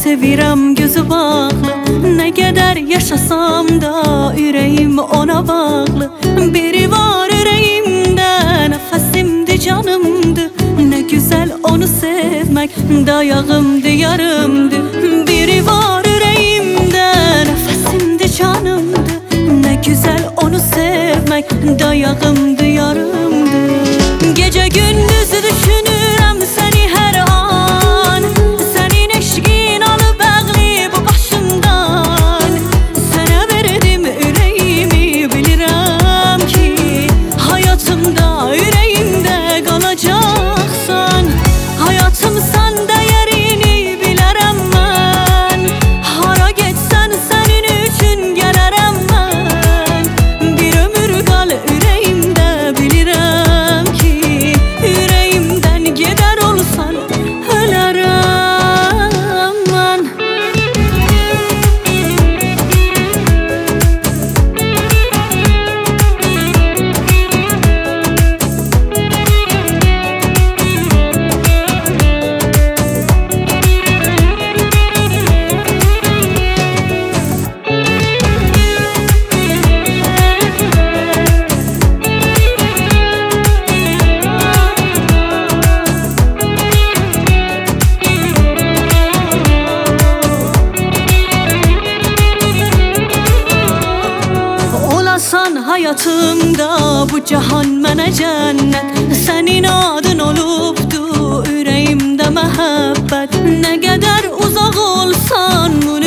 sevirəm gözü bağlı. Nə qədər yaşasam da ürəyim ona bağlı. Biri var ürəyimdə, nəfəsimdir, canımdır. Nə gözəl onu sevmək, dayağımdır, yarımdır. Biri var ürəyimdə, nəfəsimdir, canımdır. Nə gözəl onu sevmək, dayağımdır, yarımdır. Gecə gündüz düşünürəm səni hər an. Sənin eşqin alıb əqli bu başımdan. Sənə verdim ürəyimi, bilirəm ki həyatımda, ürəyimdə qalacaqsan. Həyatımsan, dəyərini bilərəm mən. Hara getsən sənin üçün gələrəm mən. Bir ömür qal ürəyimdə, bilirəm ki ürəyimdən gedər olsan ölərəm mən. Olasan həyatımda, bu cahan mənə cənnət. Sənin adın olubdu ürəyimdə məhəbbət. Nə qədər uzaq olsan